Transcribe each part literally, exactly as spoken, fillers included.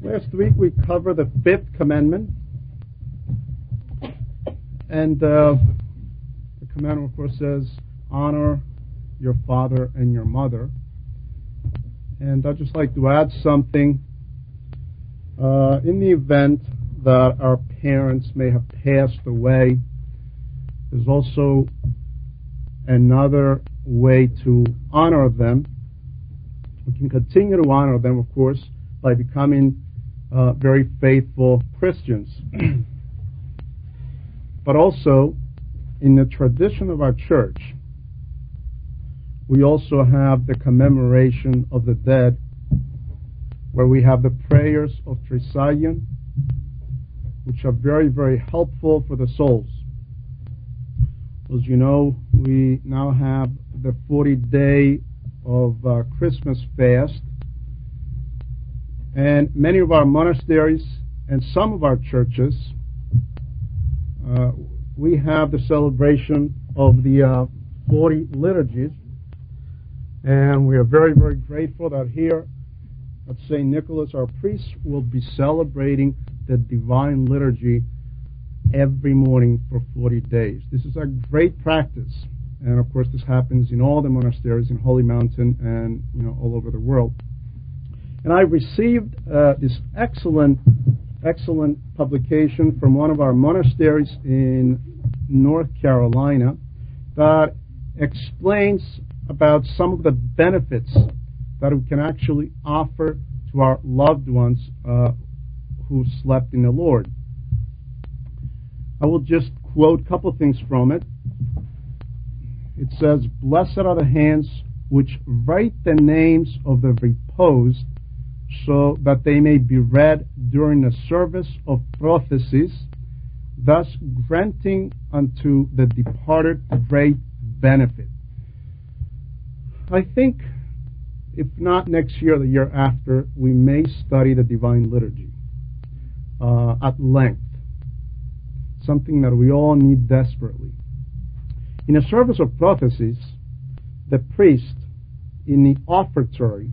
Last week we covered the fifth commandment, and uh, the commandment, of course, says, honor your father and your mother. And I'd just like to add something. Uh, in the event that our parents may have passed away, there's also another way to honor them. We can continue to honor them, of course, by becoming uh, very faithful Christians. But also, in the tradition of our church, we also have the commemoration of the dead, where we have the prayers of Trisagion, which are very, very helpful for the souls. As you know, we now have the forty-day of uh, Christmas fast, and many of our monasteries and some of our churches, uh, we have the celebration of the uh, forty liturgies, and we are very, very grateful that here at Saint Nicholas, our priests will be celebrating the Divine Liturgy every morning for forty days. This is a great practice, and of course this happens in all the monasteries in Holy Mountain and you know all over the world. And I received uh, this excellent, excellent publication from one of our monasteries in North Carolina that explains about some of the benefits that we can actually offer to our loved ones uh, who slept in the Lord. I will just quote a couple things from it. It says, "Blessed are the hands which write the names of the reposed, so that they may be read during the service of prophecies, thus granting unto the departed great benefit." I think, if not next year, the year after, we may study the Divine Liturgy uh, at length, something that we all need desperately. In a service of prophecies, the priest in the offertory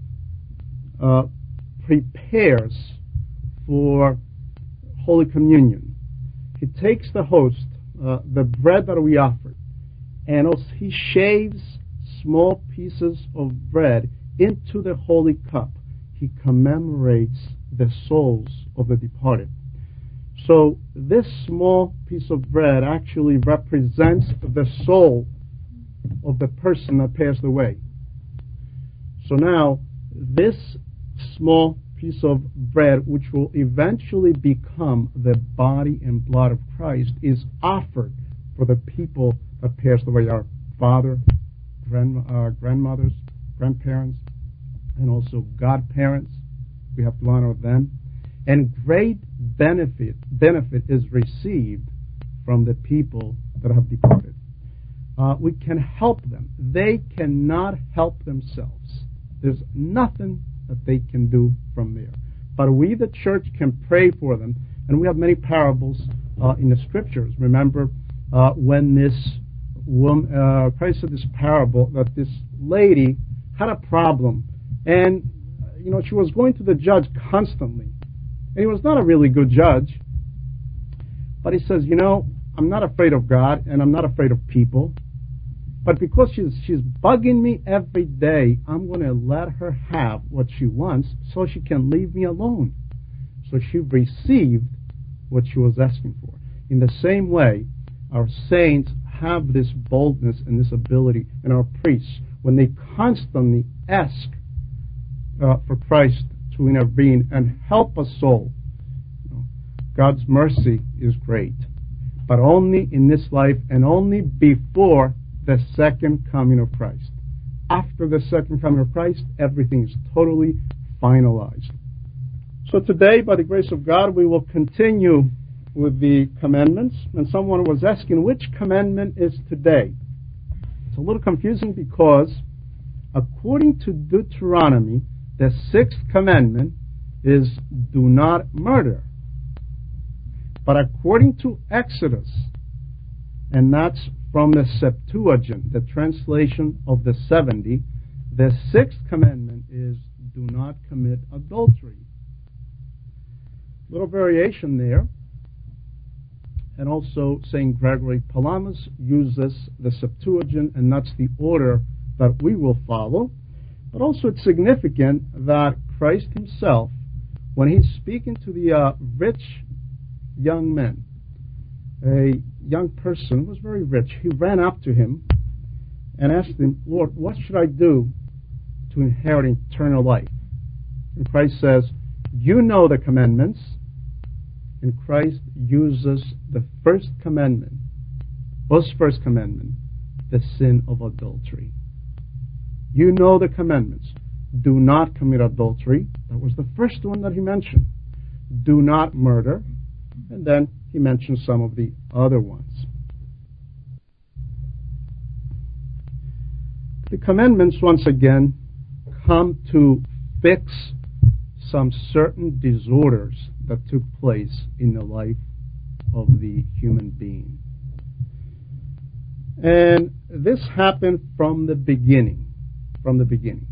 uh, prepares for Holy Communion. He takes the host, uh, the bread that we offered, and also he shaves small pieces of bread into the holy cup. He commemorates the souls of the departed. So this small piece of bread actually represents the soul of the person that passed away. So now this small piece of bread, which will eventually become the body and blood of Christ, is offered for the people that passed away, our father, grand, uh, grandmothers, grandparents, and also godparents. We have to honor them. And great benefit benefit is received from the people that have departed. Uh, we can help them. They cannot help themselves. There's nothing that they can do from there. But we, the church, can pray for them. And we have many parables uh, in the scriptures. Remember uh, when this woman, uh, Christ said this parable that this lady had a problem, and you know she was going to the judge constantly. And he was not a really good judge. But he says, you know, I'm not afraid of God and I'm not afraid of people. But because she's she's bugging me every day, I'm going to let her have what she wants so she can leave me alone. So she received what she was asking for. In the same way, our saints have this boldness and this ability, and our priests, when they constantly ask uh, for Christ to intervene and help a soul. You know, God's mercy is great, but only in this life and only before the second coming of Christ. After the second coming of Christ, everything is totally finalized. So today, by the grace of God, we will continue with the commandments. And someone was asking, which commandment is today? It's a little confusing because according to Deuteronomy, the sixth commandment is do not murder. But according to Exodus, and that's from the Septuagint, the translation of the seventy, the sixth commandment is do not commit adultery. Little variation there. And also Saint Gregory Palamas uses the Septuagint, and that's the order that we will follow. But also it's significant that Christ himself, when he's speaking to the uh, rich young men, a young person who was very rich, he ran up to him and asked him, Lord, what should I do to inherit eternal life? And Christ says, you know the commandments. And Christ uses the first commandment, what's first commandment? The sin of adultery. You know the commandments. Do not commit adultery. That was the first one that he mentioned. Do not murder. And then he mentioned some of the other ones. The commandments, once again, come to fix some certain disorders that took place in the life of the human being. And this happened from the beginning, from the beginning.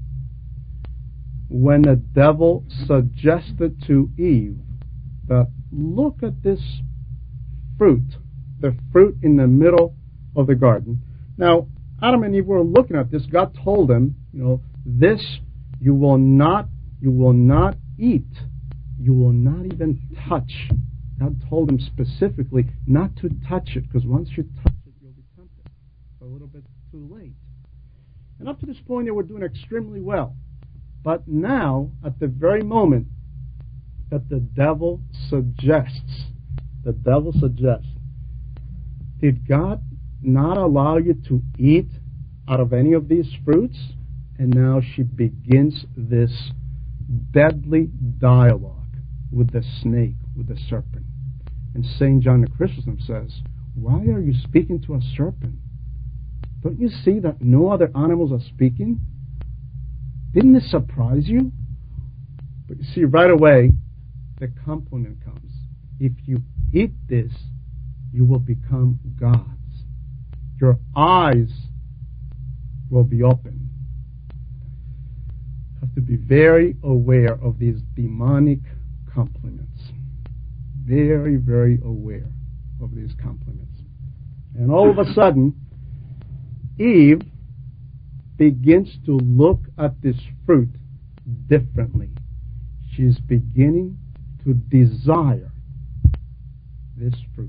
When the devil suggested to Eve that, look at this fruit, the fruit in the middle of the garden. Now, Adam and Eve were looking at this. God told them, you know, this you will not, you will not eat. You will not even touch. God told them specifically not to touch it, because once you touch it, you'll be tempted. It's a little bit too late. And up to this point, they were doing extremely well. But now, at the very moment that the devil suggests, the devil suggests, did God not allow you to eat out of any of these fruits? And now she begins this deadly dialogue with the snake, with the serpent. And Saint John the Chrysostom says, why are you speaking to a serpent? Don't you see that no other animals are speaking? Didn't this surprise you? But you see, right away, the compliment comes. If you eat this, you will become gods. Your eyes will be open. You have to be very aware of these demonic compliments. Very, very aware of these compliments. And all of a sudden, Eve begins to look at this fruit differently. She's beginning to desire this fruit.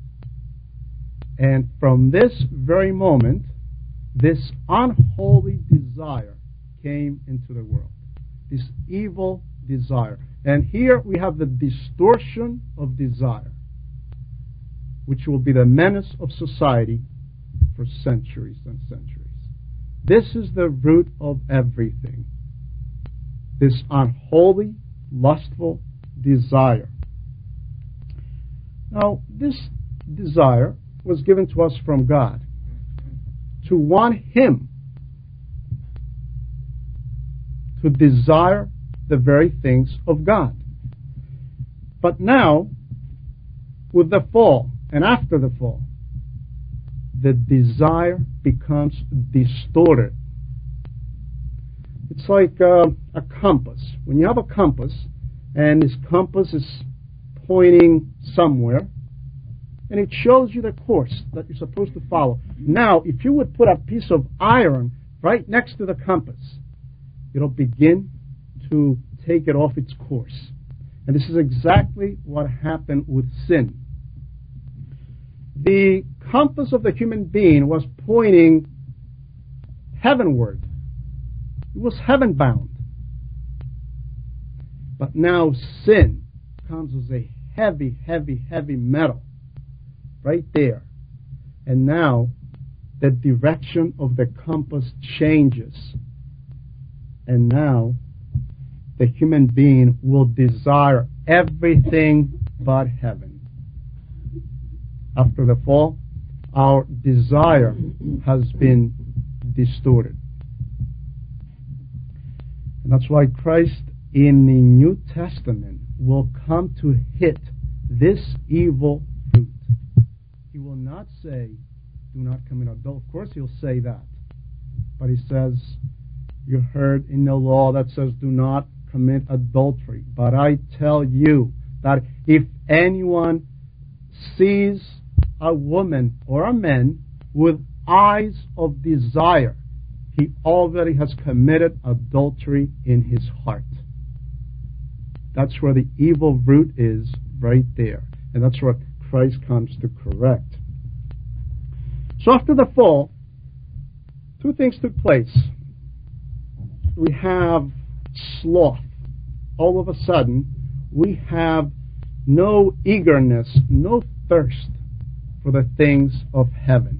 And from this very moment, this unholy desire came into the world. This evil desire. And here we have the distortion of desire, which will be the menace of society for centuries and centuries. This is the root of everything. This unholy, lustful desire. Now, this desire was given to us from God to want Him, to desire the very things of God. But now, with the fall and after the fall, the desire becomes distorted. It's like uh, a compass. When you have a compass, and this compass is pointing somewhere, and it shows you the course that you're supposed to follow. Now, if you would put a piece of iron right next to the compass, it'll begin to take it off its course. And this is exactly what happened with sin. The compass of the human being was pointing heavenward. It was heaven-bound. But now sin comes as a heavy, heavy, heavy metal right there. And now the direction of the compass changes. And now the human being will desire everything but heaven. After the fall, our desire has been distorted. And that's why Christ in the New Testament will come to hit this evil fruit. He will not say, do not commit adultery. Of course he'll say that. But he says, you heard in the law that says, do not commit adultery. But I tell you that if anyone sees a woman or a man with eyes of desire, he already has committed adultery in his heart. That's where the evil root is, right there. And that's what Christ comes to correct. So after the fall, two things took place. We have sloth. All of a sudden, we have no eagerness, no thirst for the things of heaven.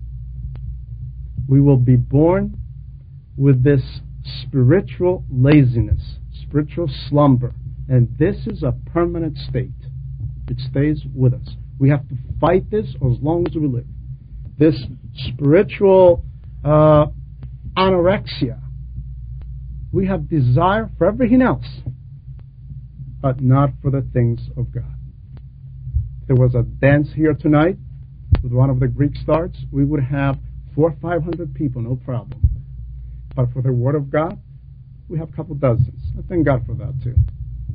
We will be born with this spiritual laziness, spiritual slumber, and this is a permanent state. It stays with us. We have to fight this as long as we live. This spiritual uh, anorexia. We have desire for everything else, but not for the things of God. If there was a dance here tonight with one of the Greek stars, we would have four or five hundred people, no problem. But for the Word of God, we have a couple dozens. I thank God for that too.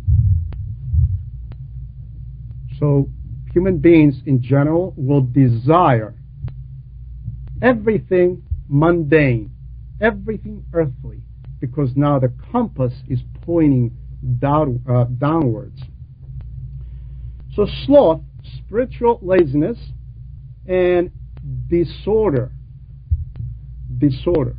So human beings in general will desire everything mundane, everything earthly, because now the compass is pointing down, uh, downwards. So sloth, spiritual laziness, and disorder. Disorder.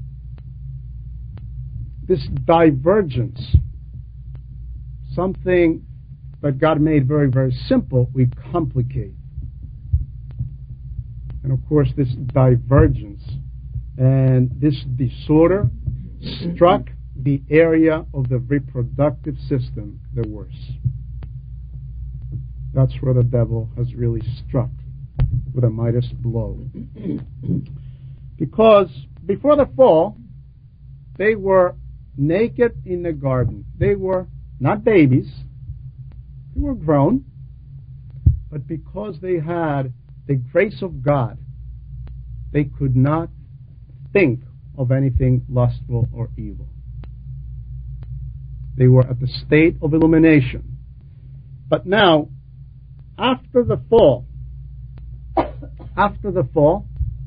This divergence, something that God made very, very simple, we complicate. And of course, this divergence and this disorder struck the area of the reproductive system the worst. That's where the devil has really struck with a Midas blow. Because before the fall, they were naked in the garden. They were not babies. They were grown. But because they had the grace of God, they could not think of anything lustful or evil. They were at the state of illumination. But now, after the fall, after the fall,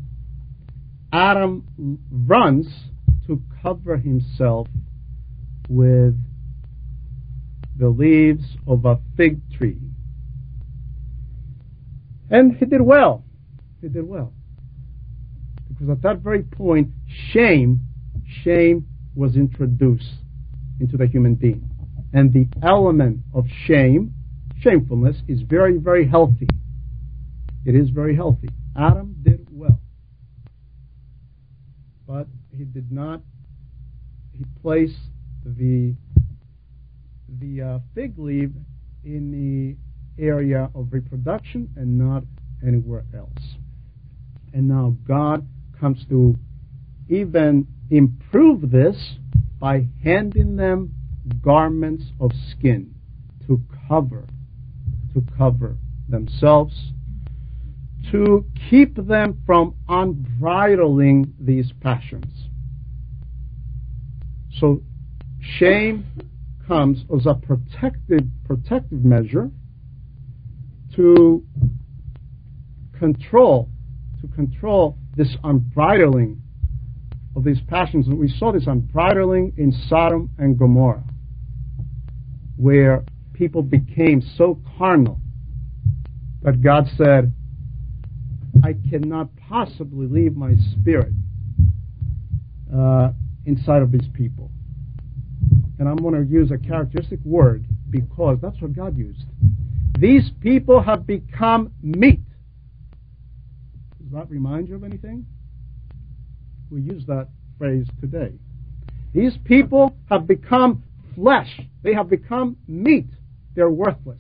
Adam runs to cover himself with the leaves of a fig tree. And he did well. He did well. Because at that very point, shame, shame was introduced into the human being. And the element of shame, shamefulness, is very, very healthy. It is very healthy. Adam did well. But he did not, he placed the, the uh, fig leaf in the area of reproduction and not anywhere else. And now God comes to even improve this by handing them garments of skin to cover, to cover themselves, to keep them from unbridling these passions. So shame comes as a protective, protective measure to control, to control this unbridling of these passions. And we saw this unbridling in Sodom and Gomorrah, where people became so carnal that God said, I cannot possibly leave my spirit uh, inside of these people. And I'm going to use a characteristic word because that's what God used. These people have become meat. Does that remind you of anything? We use that phrase today. These people have become flesh. They have become meat. They're worthless.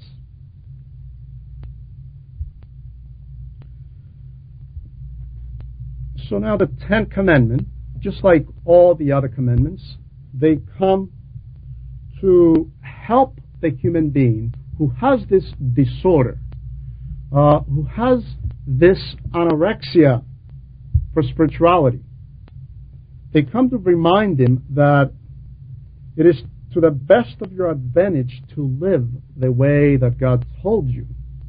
So now the Ten Commandments, just like all the other commandments, they come to help the human being who has this disorder, uh, who has this anorexia for spirituality. They come to remind him that it is to the best of your advantage to live the way that God told you.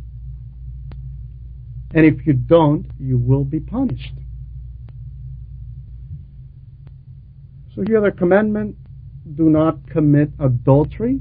And if you don't, you will be punished. So here the commandment, do not commit adultery,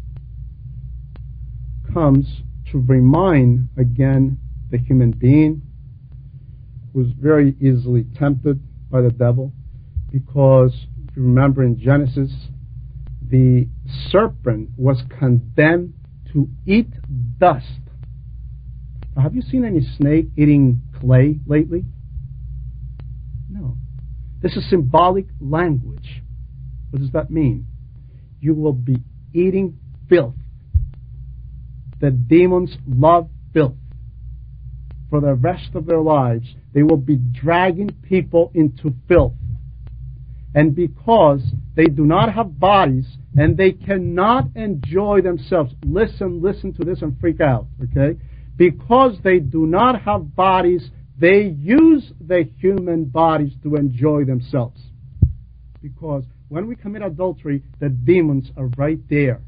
comes to remind again the human being who is very easily tempted by the devil, because if you remember in Genesis, the serpent was condemned to eat dust. Now, have you seen any snake eating clay lately? No. This is symbolic language. What does that mean? You will be eating filth. The demons love filth. For the rest of their lives, they will be dragging people into filth. And because they do not have bodies and they cannot enjoy themselves, listen, listen to this and freak out, okay? Because they do not have bodies, they use the human bodies to enjoy themselves. Because when we commit adultery, the demons are right there.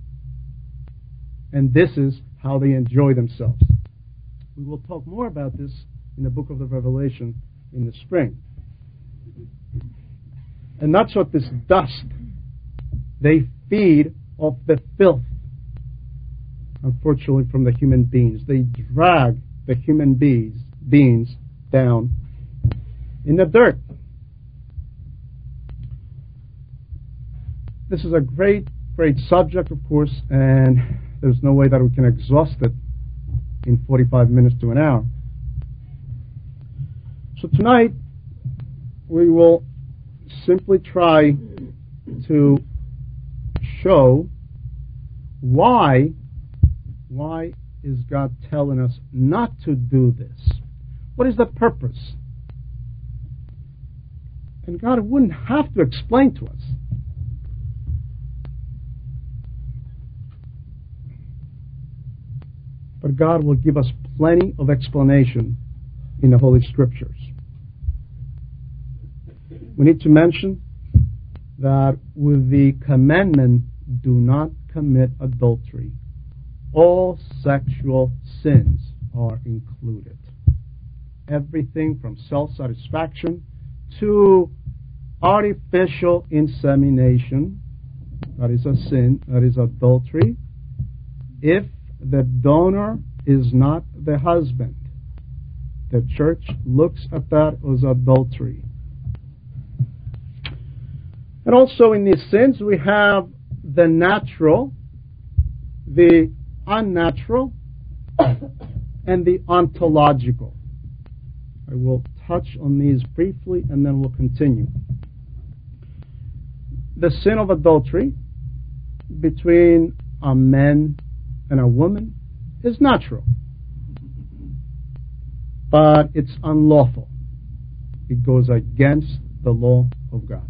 And this is how they enjoy themselves. We will talk more about this in the book of the Revelation in the spring. And that's what this dust, they feed off the filth, unfortunately, from the human beings. They drag the human beings, beings down in the dirt. This is a great, great subject, of course, and there's no way that we can exhaust it in forty-five minutes to an hour. So tonight, we will simply try to show why, why is God telling us not to do this? What is the purpose? And God wouldn't have to explain to us. But God will give us plenty of explanation in the Holy Scriptures. We need to mention that with the commandment, do not commit adultery, all sexual sins are included. Everything from self-satisfaction to artificial insemination, that is a sin, that is adultery, if the donor is not the husband. The church looks at that as adultery. And also in these sins we have the natural, the unnatural, and the ontological. I will touch on these briefly and then we'll continue. The sin of adultery between a man and a woman is natural, but it's unlawful. It goes against the law of God.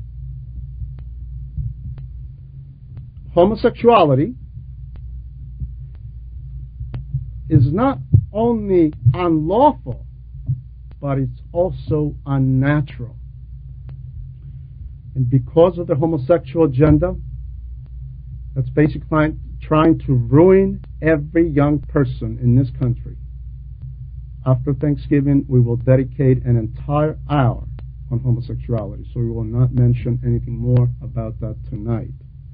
Homosexuality is not only unlawful, but it's also unnatural. And because of the homosexual agenda, that's basically trying to ruin every young person in this country. After Thanksgiving, we will dedicate an entire hour on homosexuality, so we will not mention anything more about that tonight.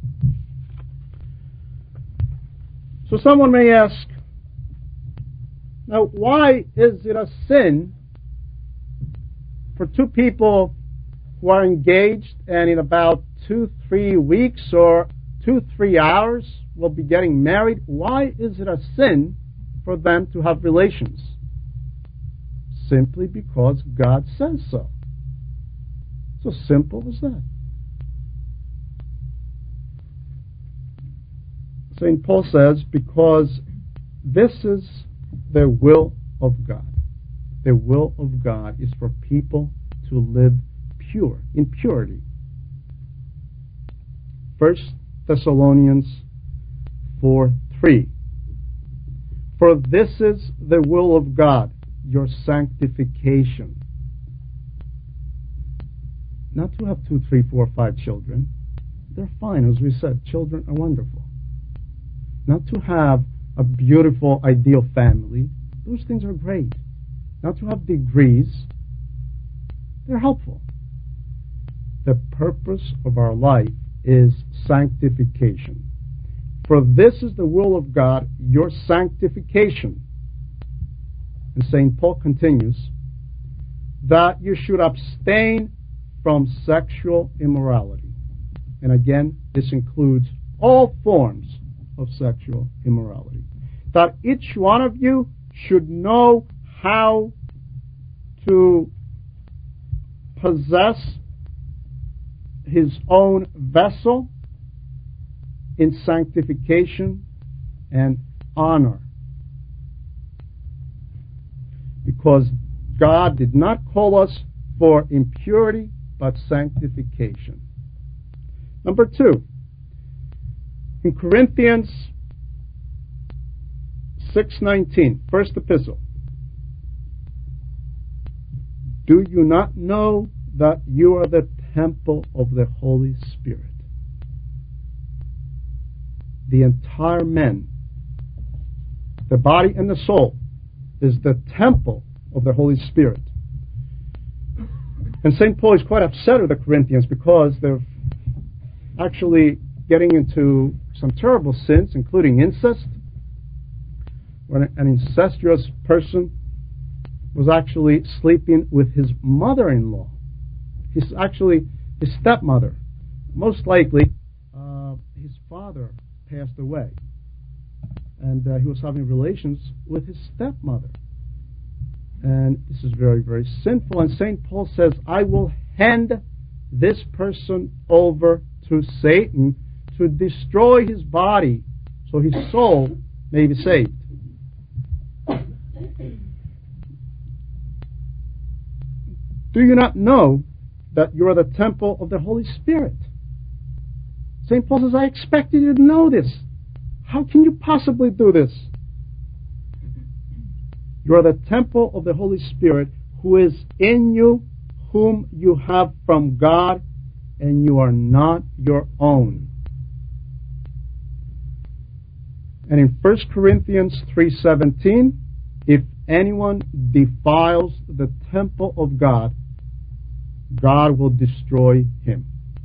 So someone may ask, now why is it a sin for two people who are engaged and in about two, three weeks or two, three hours will be getting married? Why is it a sin for them to have relations? Simply because God says so. So simple as that. Saint Paul says, because this is the will of God. The will of God is for people to live pure, in purity. First Thessalonians four three. For this is the will of God, your sanctification. Not to have two, three, four, five children. they're fine. As we said, children are wonderful. Not to have a beautiful, ideal family. Those things are great. Not to have degrees. They're helpful. The purpose of our life is sanctification. For this is the will of God, your sanctification. And Saint Paul continues, that you should abstain from sexual immorality. And again, this includes all forms of sexual immorality. That each one of you should know how to possess his own vessel in sanctification and honor. Because God did not call us for impurity, but sanctification. Number two, in Corinthians six nineteen, first epistle. Do you not know that you are the temple of the Holy Spirit? The entire man, the body and the soul, is the temple of the Holy Spirit. And Saint Paul is quite upset with the Corinthians because they're actually getting into some terrible sins, including incest, when an incestuous person was actually sleeping with his mother-in-law. He's actually his stepmother. Most likely, uh, his father passed away, and uh, he was having relations with his stepmother. And this is very, very sinful. And Saint Paul says, I will hand this person over to Satan to destroy his body so his soul may be saved. Do you not know that you are the temple of the Holy Spirit? Saint Paul says, I expected you to know this. How can you possibly do this? You are the temple of the Holy Spirit who is in you, whom you have from God, and you are not your own. And in First Corinthians three seventeen, if anyone defiles the temple of God, God will destroy him.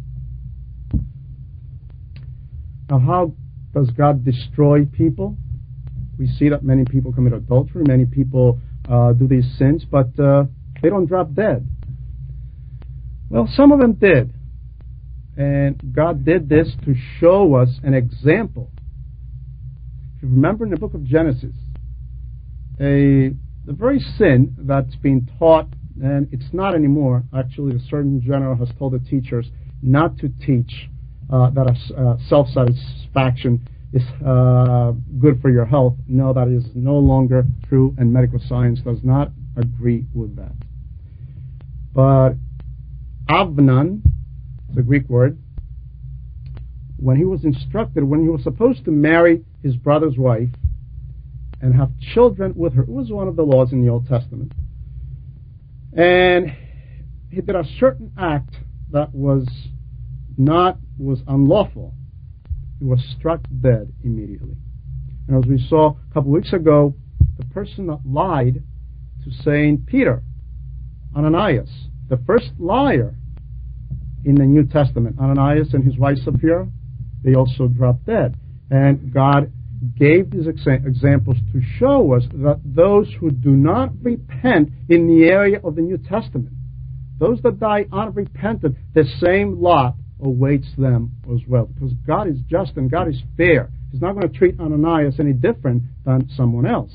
Now, how does God destroy people? We see that many people commit adultery, many people uh, do these sins, but uh, they don't drop dead. Well, some of them did. And God did this to show us an example. If you remember in the book of Genesis, a the very sin that's being taught, and it's not anymore, actually the Surgeon General has told the teachers not to teach uh, that uh, self-satisfaction is uh, good for your health. No, that is no longer true, and medical science does not agree with that. But Avnan, the Greek word, when he was instructed, when he was supposed to marry his brother's wife and have children with her, it was one of the laws in the Old Testament. And he did a certain act that was not, was unlawful. He was struck dead immediately. And as we saw a couple weeks ago, the person that lied to Saint Peter, Ananias, the first liar in the New Testament, Ananias and his wife Sapphira, they also dropped dead. And God gave these exa- examples to show us that those who do not repent in the area of the New Testament, those that die unrepentant, the same lot awaits them as well. Because God is just and God is fair. He's not going to treat Ananias any different than someone else.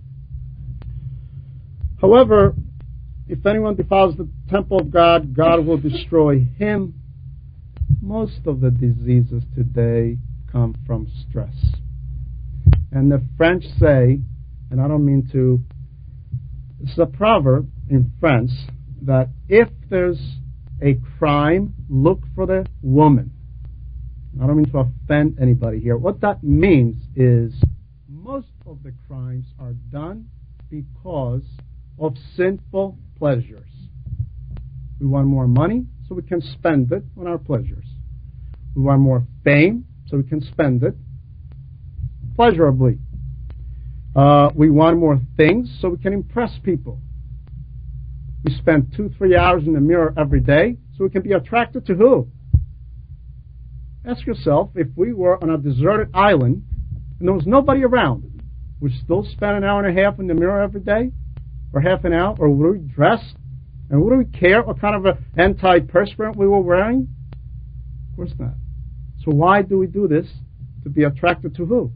However, if anyone defiles the temple of God, God will destroy him. Most of the diseases today come from stress. And the French say, and I don't mean to, it's a proverb in France, that if there's a crime, look for the woman. I don't mean to offend anybody here. What that means is most of the crimes are done because of sinful pleasures. We want more money, so we can spend it on our pleasures. We want more fame so we can spend it pleasurably. Uh, we want more things so we can impress people. We spend two, three hours in the mirror every day so we can be attracted to who? Ask yourself, if we were on a deserted island and there was nobody around, would we still spend an hour and a half in the mirror every day? Or half an hour? Or would we dress? And would we care what kind of an antiperspirant we were wearing? Of course not. So why do we do this? To be attracted to who?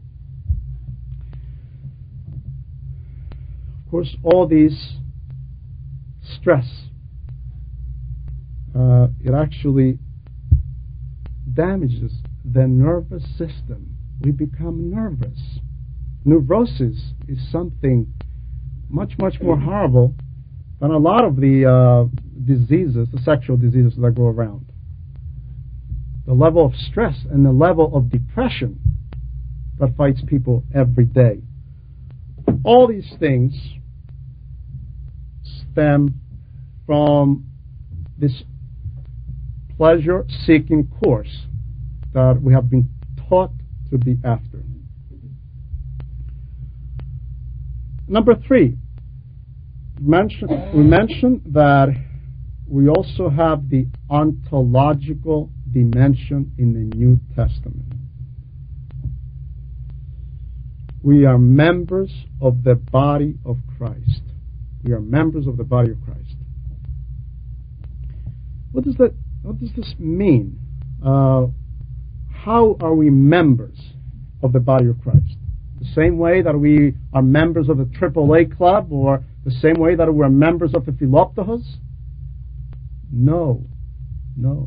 Of course, all these stress, uh, it actually damages the nervous system. We become nervous. Neurosis is something much, much more horrible than a lot of the uh, diseases, the sexual diseases that go around. The level of stress and the level of depression that fights people every day. All these things stem from this pleasure-seeking course that we have been taught to be after. Number three, mention, we mentioned that we also have the ontological dimension in the New Testament. We are members of the body of Christ. We are members of the body of Christ. What does that? What does this mean? Uh, how are we members of the body of Christ? The same way that we are members of the triple A club, or the same way that we are members of the Philoptochos? No, no.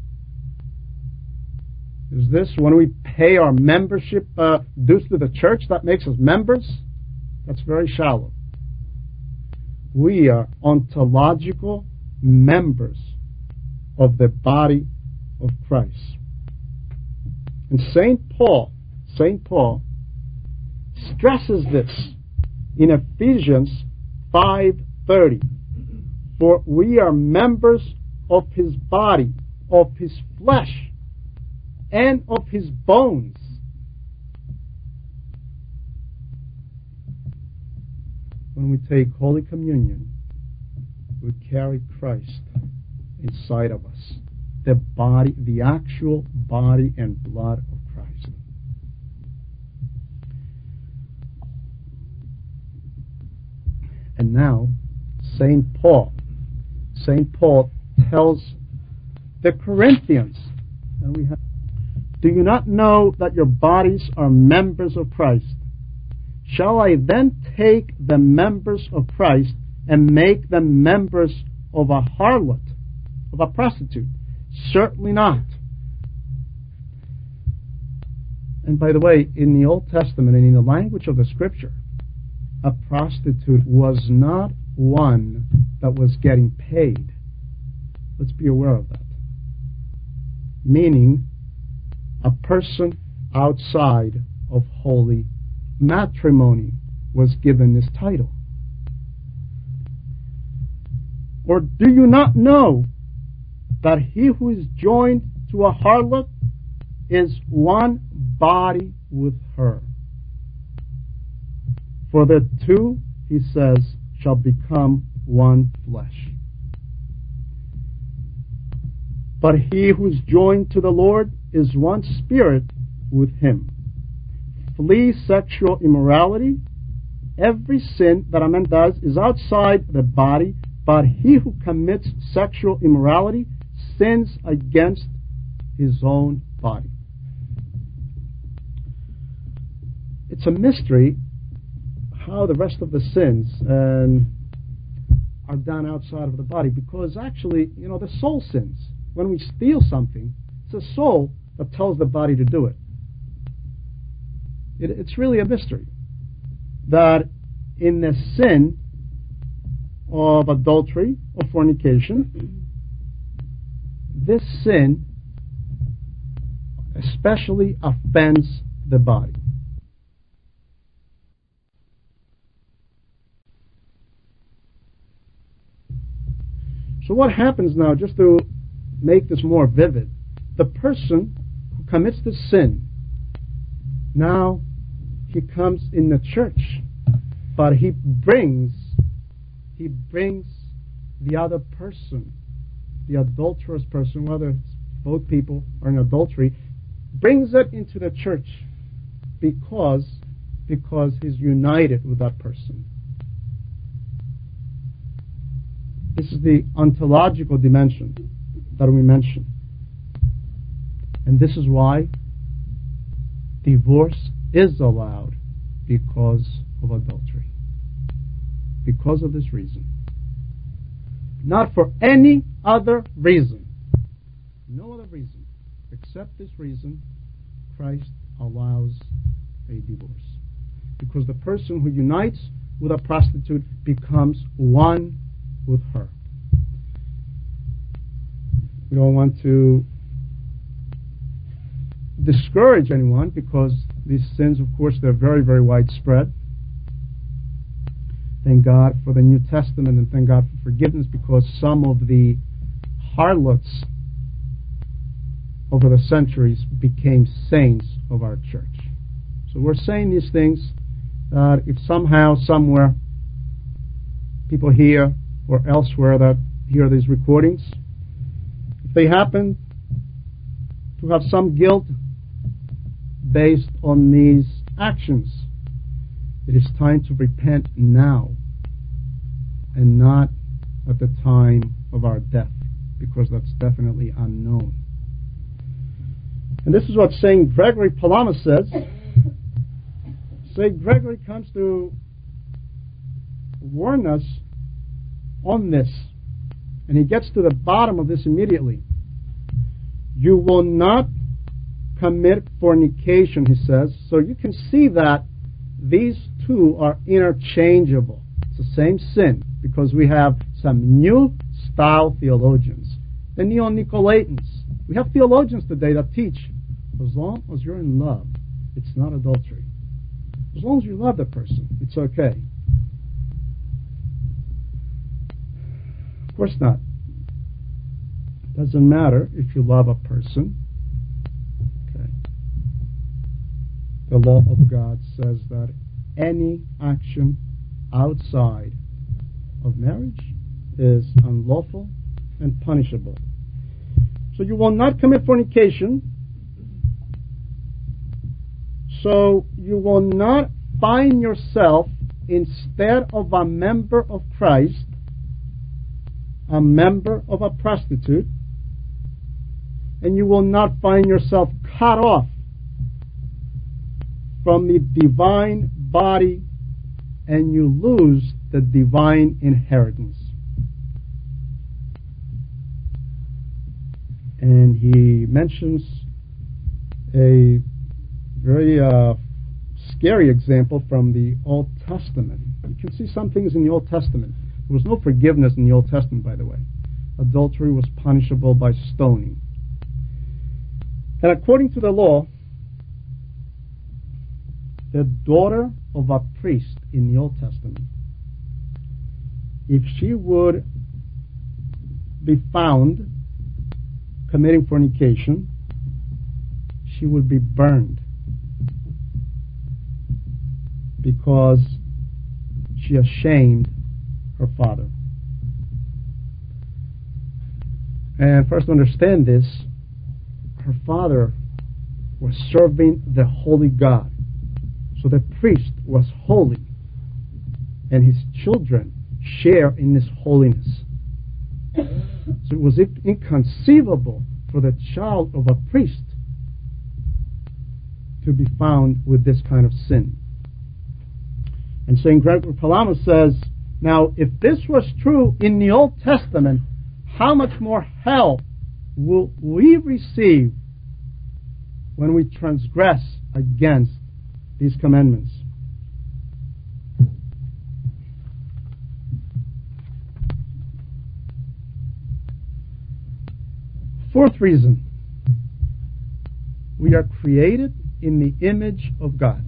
Is this when we pay our membership uh, dues to the church that makes us members? That's very shallow. We are ontological members of the body of Christ. And Saint Paul, Saint Paul stresses this in Ephesians five thirty. For we are members of his body, of his flesh, and of his bones. When we take Holy Communion, we carry Christ inside of us. The body, the actual body and blood of Christ. And now, Saint Paul, Saint Paul tells the Corinthians, and we have, do you not know that your bodies are members of Christ? Shall I then take the members of Christ and make them members of a harlot, of a prostitute? Certainly not. And by the way, in the Old Testament and in the language of the Scripture, a prostitute was not one that was getting paid. Let's be aware of that. Meaning, a person outside of holy matrimony was given this title. Or do you not know that he who is joined to a harlot is one body with her? For the two, he says, shall become one flesh. But he who is joined to the Lord is one spirit with him. Flee sexual immorality. Every sin that a man does is outside the body, but he who commits sexual immorality sins against his own body. It's a mystery how the rest of the sins um, are done outside of the body, because actually, you know, the soul sins. When we steal something, it's the soul that tells the body to do it. it. It's really a mystery that in the sin of adultery or fornication, this sin especially offends the body. So what happens now, just to make this more vivid, the person commits the sin, now he comes in the church, but he brings, he brings the other person, the adulterous person, whether both people are in adultery, brings it into the church because, because he's united with that person. This is the ontological dimension that we mentioned. And this is why divorce is allowed, because of adultery. Because of this reason. Not for any other reason. No other reason. Except this reason, Christ allows a divorce. Because the person who unites with a prostitute becomes one with her. We don't want to discourage anyone, because these sins, of course, they're very, very widespread. Thank God for the New Testament, and thank God for forgiveness, because some of the harlots over the centuries became saints of our church. So we're saying these things that if somehow, somewhere, people here or elsewhere that hear these recordings, if they happen to have some guilt based on these actions, it is time to repent now and not at the time of our death, because that's definitely unknown. And this is what Saint Gregory Palamas says. Saint Gregory comes to warn us on this, and he gets to the bottom of this immediately. You will not commit fornication, he says. So you can see that these two are interchangeable. It's the same sin, because we have some new style theologians, the Neo-Nicolaitans. We have theologians today that teach, as long as you're in love, it's not adultery. As long as you love the person, it's okay. Of course not. Doesn't matter if you love a person. Okay. The law of God says that any action outside of marriage is unlawful and punishable. So you will not commit fornication. So you will not find yourself, instead of a member of Christ, a member of a prostitute, and you will not find yourself cut off from the divine body, and you lose the divine inheritance. And he mentions a very uh, scary example from the Old Testament. You can see some things in the Old Testament. There was no forgiveness in the Old Testament, by the way. Adultery was punishable by stoning. And according to the law, the daughter of a priest in the Old Testament, if she would be found committing fornication, she would be burned, because she ashamed her father. And for us to understand this, her father was serving the holy God. So the priest was holy, and his children share in this holiness. So it was inconceivable for the child of a priest to be found with this kind of sin. And Saint Gregory Palamas says, now, if this was true in the Old Testament, how much more hell will we receive when we transgress against these commandments? Fourth reason, we are created in the image of God.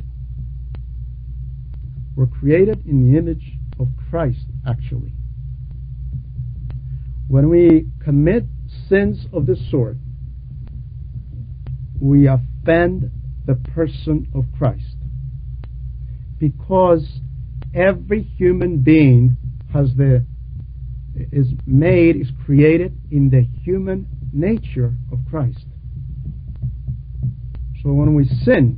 We're created in the image of Christ, actually. When we commit sins of this sort, we offend the person of Christ. Because every human being has the is made, is created in the human nature of Christ. So when we sin,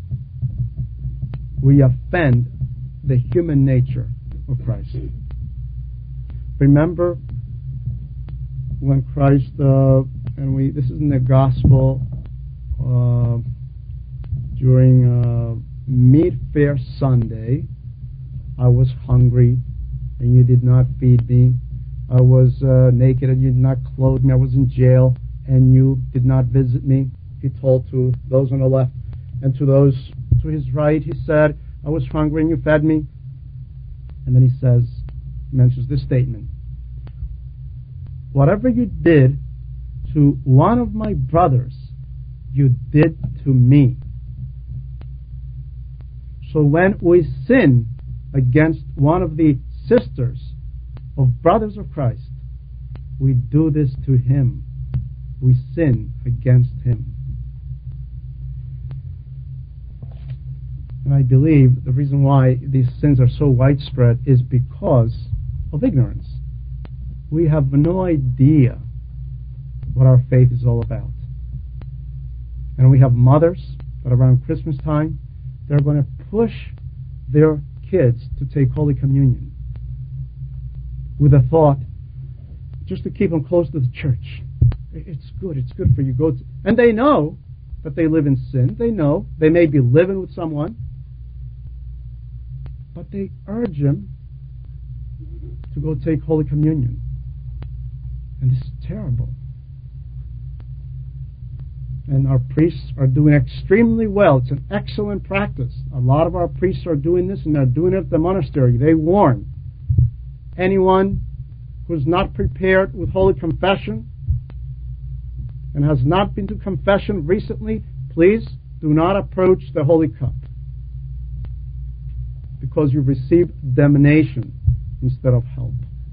we offend the human nature of Christ. Remember when Christ, uh, and we, this is in the gospel, uh, during uh, Meat Fair Sunday, I was hungry and you did not feed me. I was uh, naked and you did not clothe me. I was in jail and you did not visit me. He told to those on the left, and to those to his right, he said, I was hungry and you fed me. And then he says, mentions this statement: whatever you did to one of my brothers, you did to me. So when we sin against one of the sisters of brothers of Christ, we do this to him. We sin against him. And I believe the reason why these sins are so widespread is because of ignorance. We have no idea what our faith is all about. And we have mothers that around Christmas time, they're going to push their kids to take Holy Communion with a thought, just to keep them close to the church. It's good, it's good for you. Go to, and they know that they live in sin. They know they may be living with someone, but they urge them to go take Holy Communion. And this is terrible. And our priests are doing extremely well. It's an excellent practice. A lot of our priests are doing this, and they're doing it at the monastery. They warn anyone who's not prepared with Holy Confession and has not been to confession recently, please do not approach the Holy Cup, because you've received damnation instead of help.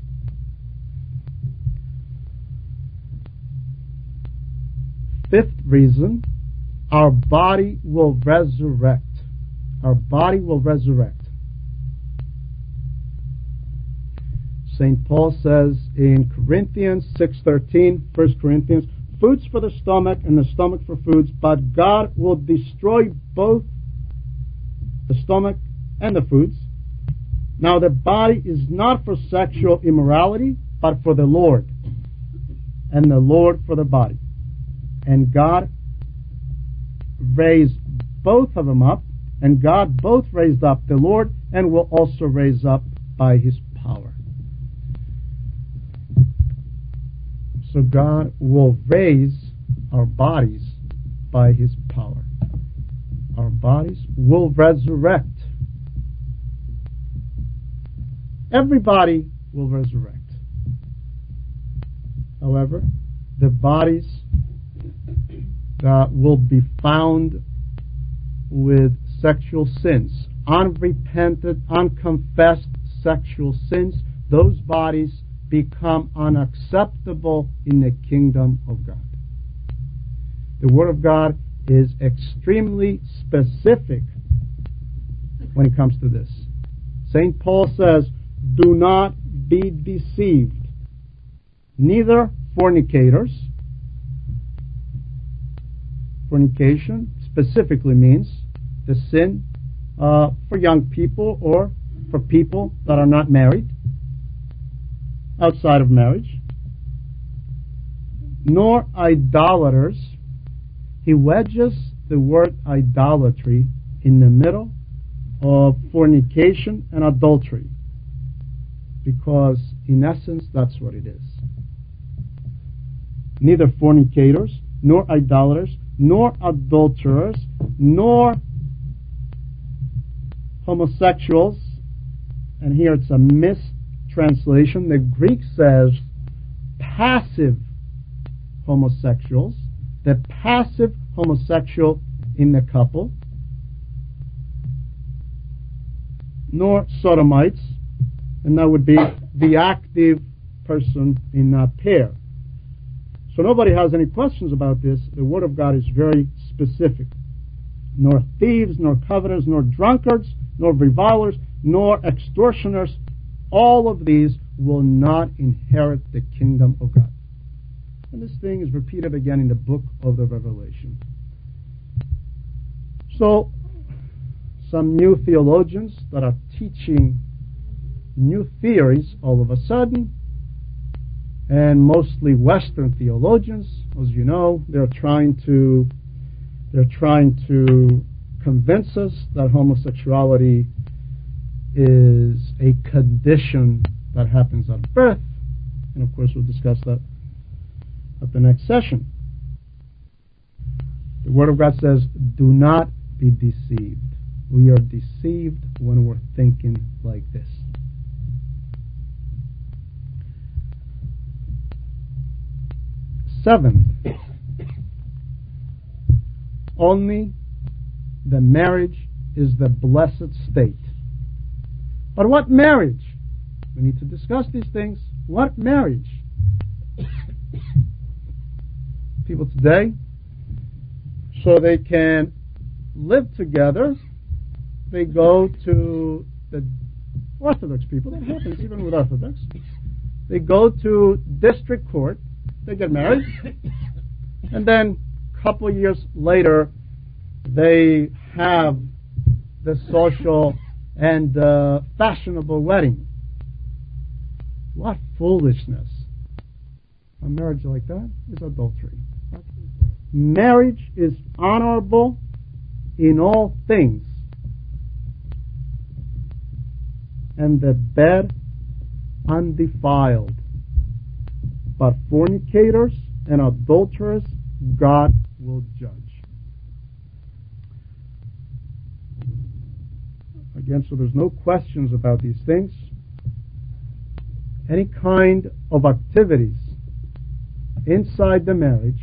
Fifth reason, our body will resurrect. Our body will resurrect. Saint Paul says in Corinthians six thirteen, First Corinthians, foods for the stomach and the stomach for foods, but God will destroy both the stomach and the foods. Now the body is not for sexual immorality, but for the Lord, and the Lord for the body. And God raised both of them up, and God both raised up the Lord and will also raise up by his power. So God will raise our bodies by his power. Our bodies will resurrect. Everybody will resurrect. However, the bodies that will be found with sexual sins, unrepented, unconfessed sexual sins, those bodies become unacceptable in the kingdom of God. The Word of God is extremely specific when it comes to this. Saint Paul says, do not be deceived. Neither fornicators. Fornication specifically means the sin uh, for young people or for people that are not married, outside of marriage. Nor idolaters. He wedges the word idolatry in the middle of fornication and adultery, because in essence that's what it is. Neither fornicators, nor idolaters, nor adulterers, nor homosexuals. And here it's a mistranslation. The Greek says passive homosexuals, the passive homosexual in the couple, nor sodomites, and that would be the active person in that pair. So nobody has any questions about this. The Word of God is very specific. Nor thieves, nor covetous, nor drunkards, nor revilers, nor extortioners, all of these will not inherit the kingdom of God. And this thing is repeated again in the book of the Revelation. So, some new theologians that are teaching new theories all of a sudden, and mostly Western theologians, as you know, they're trying to they're trying to convince us that homosexuality is a condition that happens at birth, and of course we'll discuss that at the next session. The Word of God says, do not be deceived. We are deceived when we're thinking like this. Seventh, only the marriage is the blessed state. But what marriage? We need to discuss these things. What marriage? People today, so they can live together, they go to the Orthodox people. That happens even with Orthodox. They go to district court, they get married, and then a couple of years later they have the social and uh, fashionable wedding. What foolishness. A marriage like that is adultery. Marriage is honorable in all things, and the bed undefiled. But fornicators and adulterers God will judge. Again, so there's no questions about these things. Any kind of activities inside the marriage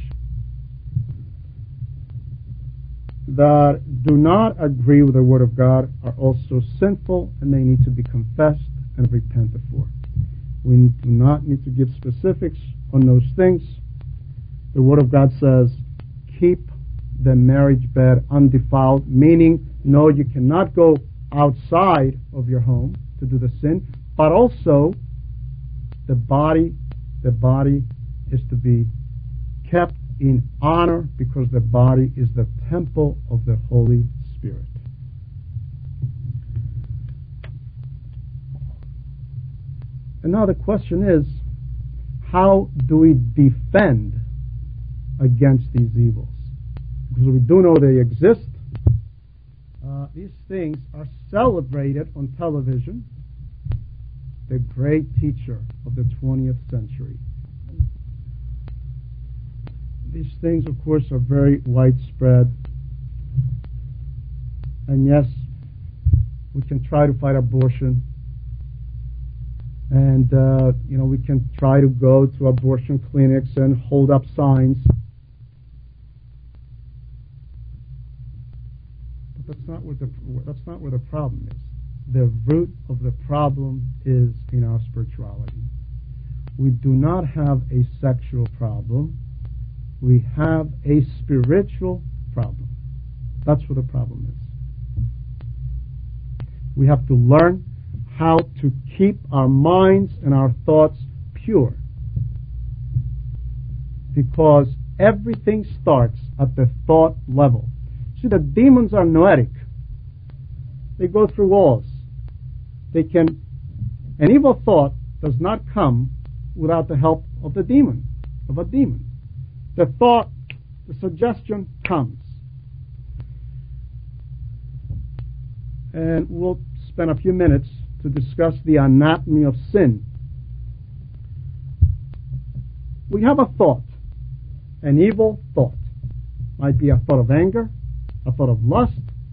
that do not agree with the Word of God are also sinful, and they need to be confessed and repented for. We do not need to give specifics on those things. The Word of God says, keep the marriage bed undefiled, meaning, no, you cannot go outside of your home to do the sin, but also the body, the body is to be kept in honor, because the body is the temple of the Holy Spirit. And now the question is, how do we defend against these evils? Because we do know they exist. Uh, these things are celebrated on television. The great teacher of the twentieth century. These things, of course, are very widespread. And yes, we can try to fight abortion. And, uh, you know, we can try to go to abortion clinics and hold up signs. But that's not what the, that's not where the problem is. The root of the problem is in our spirituality. We do not have a sexual problem. We have a spiritual problem. That's what the problem is. We have to learn how to keep our minds and our thoughts pure. Because everything starts at the thought level. See, the demons are noetic. They go through walls. They can, an evil thought does not come without the help of the demon, of a demon. The thought, the suggestion comes. And we'll spend a few minutes to discuss the anatomy of sin. We have a thought, an evil thought. Might be a thought of anger, a thought of lust,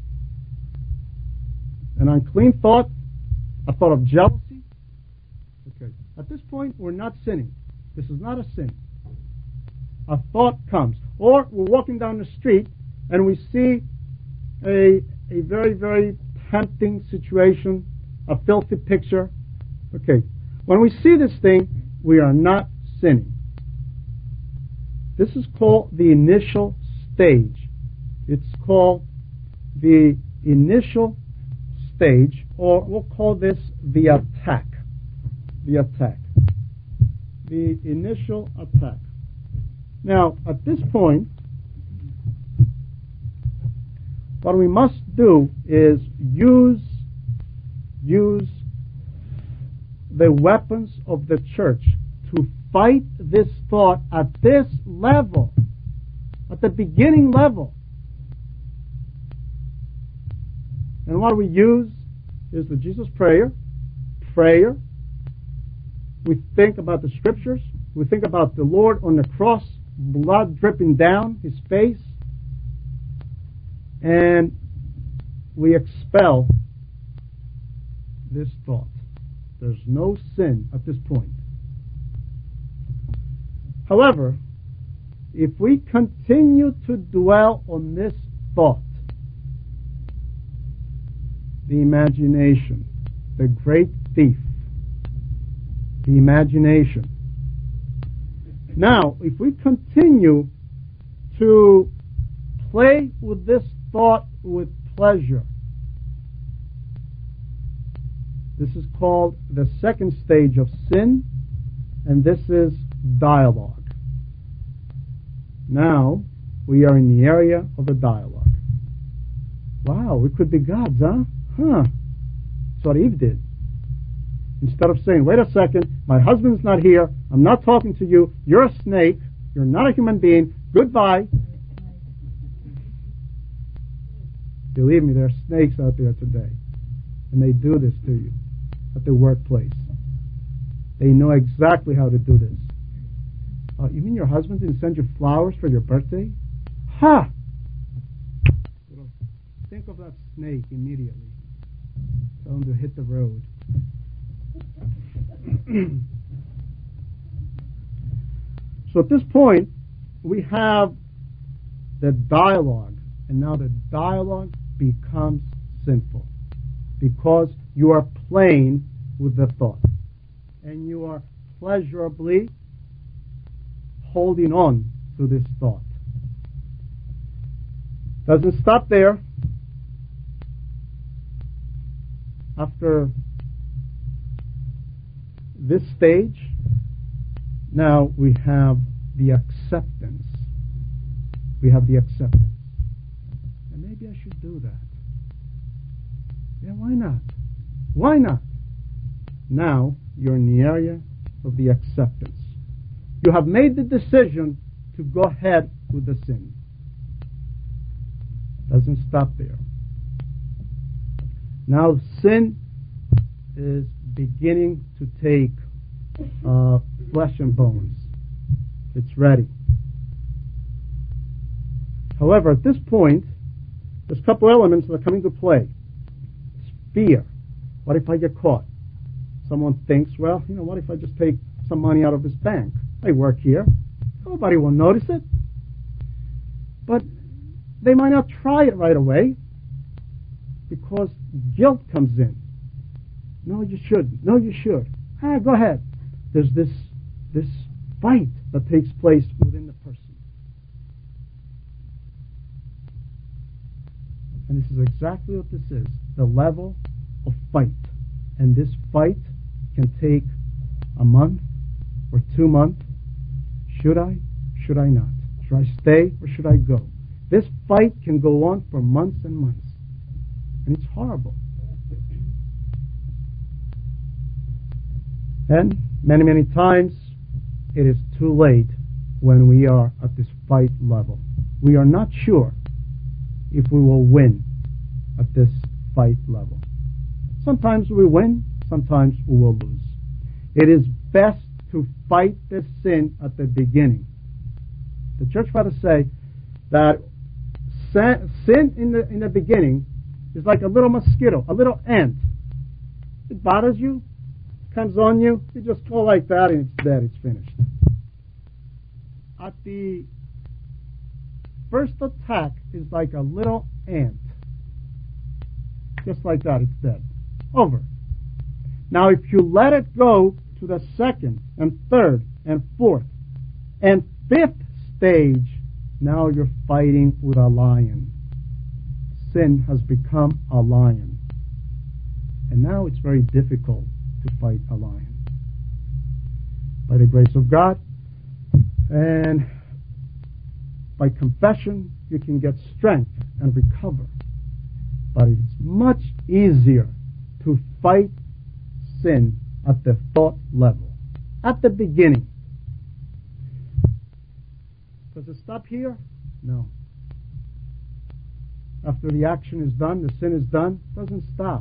an unclean thought, a thought of jealousy. Okay. At this point, we're not sinning. This is not a sin. A thought comes. Or we're walking down the street and we see a, a very, very tempting situation, a filthy picture. Okay. When we see this thing, we are not sinning. This is called the initial stage It's called the initial stage, or we'll call this the attack. The attack. The initial attack. Now, at this point, what we must do is use use the weapons of the church to fight this thought at this level, at the beginning level. And what we use is the Jesus prayer, prayer. We think about the scriptures. We think about the Lord on the cross, blood dripping down his face. And we expel this thought. There's no sin at this point. However, if we continue to dwell on this thought, the imagination, the great thief, the imagination. Now, if we continue to play with this thought with pleasure, this is called the second stage of sin, and this is dialogue. Now, we are in the area of the dialogue. Wow, we could be gods, huh? Huh. That's what Eve did. Instead of saying, wait a second, my husband's not here, I'm not talking to you, you're a snake, you're not a human being, goodbye. Believe me, there are snakes out there today, and they do this to you at the workplace. They know exactly how to do this. Uh, you mean your husband didn't send you flowers for your birthday? Ha! Think of that snake immediately. Tell him to hit the road. So at this point, we have the dialogue, and now the dialogue becomes sinful because you are playing with the thought, and you are pleasurably holding on to this thought. Doesn't stop there. After this stage, now we have the acceptance. We have the acceptance. And maybe I should do that. Yeah, why not? Why not? Now you're in the area of the acceptance. You have made the decision to go ahead with the sin. Doesn't stop there. Now sin is beginning to take uh, flesh and bones. It's ready. However, at this point, there's a couple elements that are coming to play. It's fear. What if I get caught? Someone thinks, well, you know, what if I just take some money out of this bank? I work here. Nobody will notice it. But they might not try it right away because guilt comes in. No, you shouldn't. No, you should. Ah, go ahead. There's this this fight that takes place within the person. And this is exactly what this is. The level of fight. And this fight can take a month or two months. Should I? Should I not? Should I stay or should I go? This fight can go on for months and months. And it's horrible. And many, many times it is too late when we are at this fight level. We are not sure if we will win at this fight level. Sometimes we win, sometimes we will lose. It is best to fight the sin at the beginning. The church fathers say that sin in the in the beginning is like a little mosquito, a little ant. It bothers you, comes on you, you just go like that and it's dead, it's finished. At the first attack is like a little ant. Just like that, it's dead. Over. Now if you let it go to the second and third and fourth and fifth stage, now you're fighting with a lion. sin has become a lion. And now it's very difficult to fight a lion. By the grace of God and by confession, you can get strength and recover. But it's much easier to fight sin at the thought level, at the beginning. Does it stop here? No. After the action is done, the sin is done, it doesn't stop.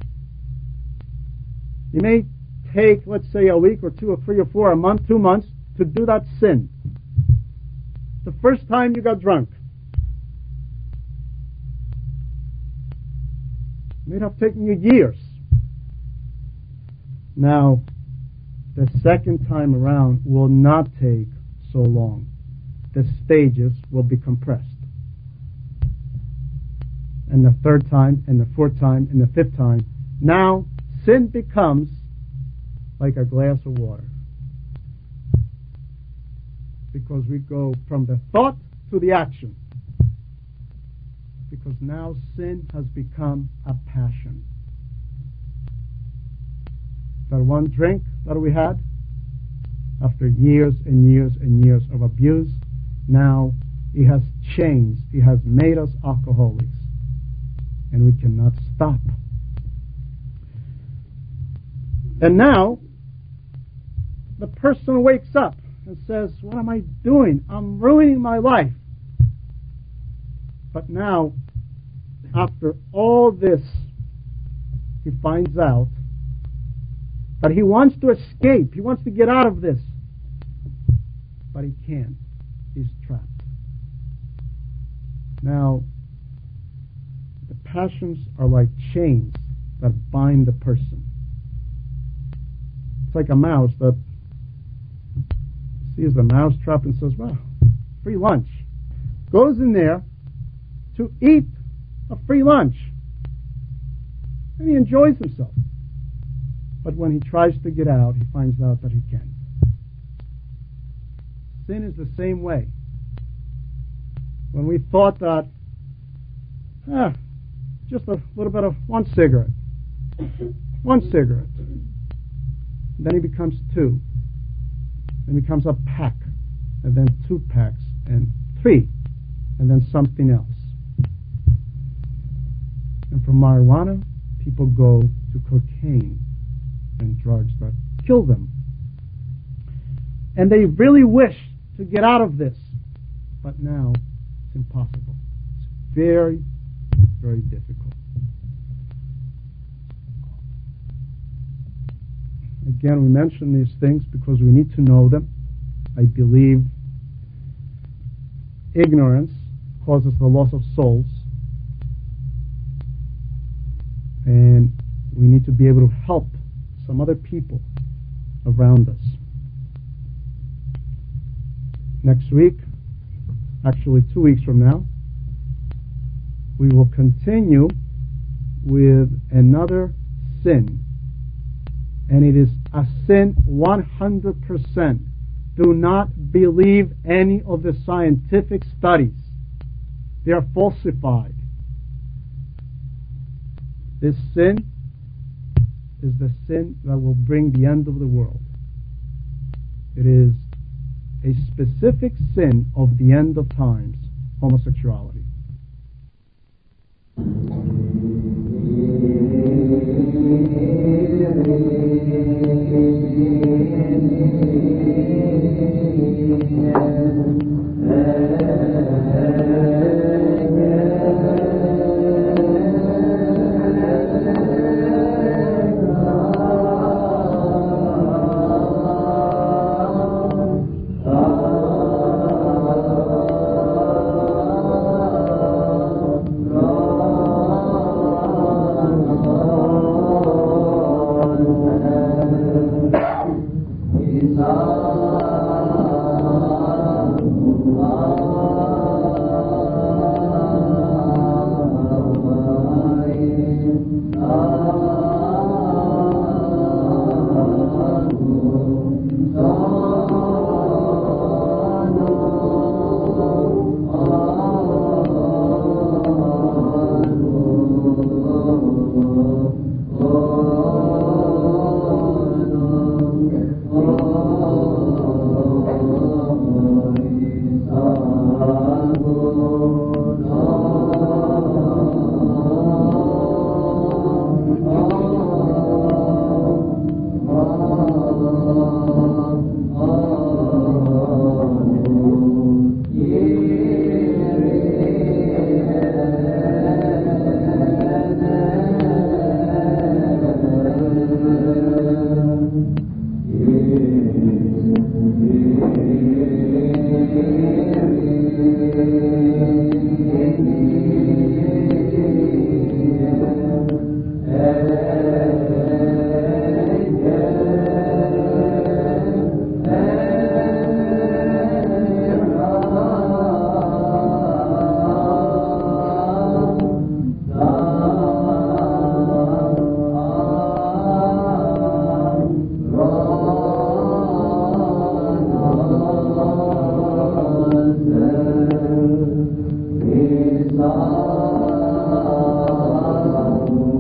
You may take, let's say, a week or two or three or four, a month, two months to do that sin. The first time you got drunk. It may have taken you years. Now, the second time around will not take so long. The stages will be compressed. And the third time, and the fourth time, and the fifth time, now sin becomes like a glass of water. Because we go from the thought to the action. Because now sin has become a passion. That one drink that we had, after years and years and years of abuse, now it has changed. It has made us alcoholics. And we cannot stop. And now, the person wakes up and says, what am I doing? I'm ruining my life. But now, after all this, he finds out that he wants to escape. He wants to get out of this. But he can't. He's trapped. Now, the passions are like chains that bind the person. It's like a mouse that sees the mouse trap and says, well, free lunch. Goes in there to eat a free lunch. And he enjoys himself. But when he tries to get out, he finds out that he can't. Sin is the same way. When we thought that, ah, just a little bit of one cigarette. One cigarette. Then he becomes two. Then he becomes a pack. And then two packs. And three. And then something else. And from marijuana, people go to cocaine and drugs that kill them. And they really wish to get out of this. But now, it's impossible. It's very, very difficult. Again, we mention these things because we need to know them. I believe ignorance causes the loss of souls. And we need to be able to help some other people around us. Next week, actually two weeks from now, we will continue with another sin. And it is a sin one hundred percent. Do not believe any of the scientific studies. They are falsified. This sin is the sin that will bring the end of the world. It is a specific sin of the end of times, homosexuality.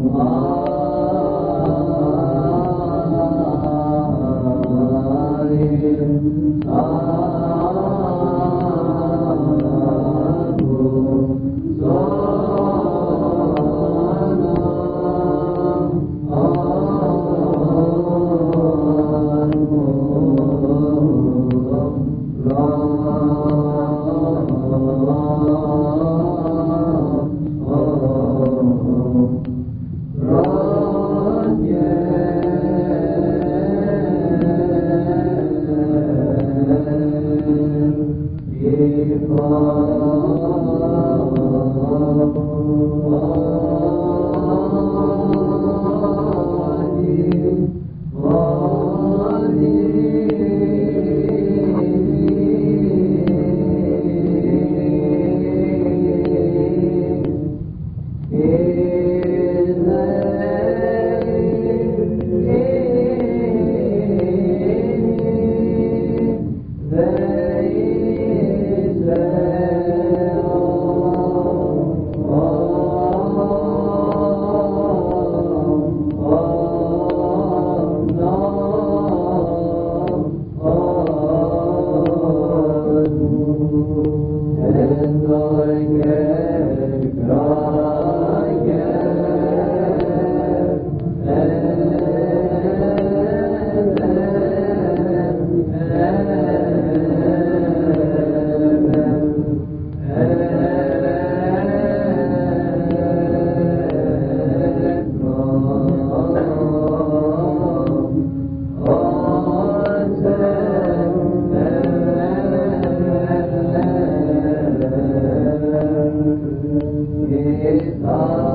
Amen.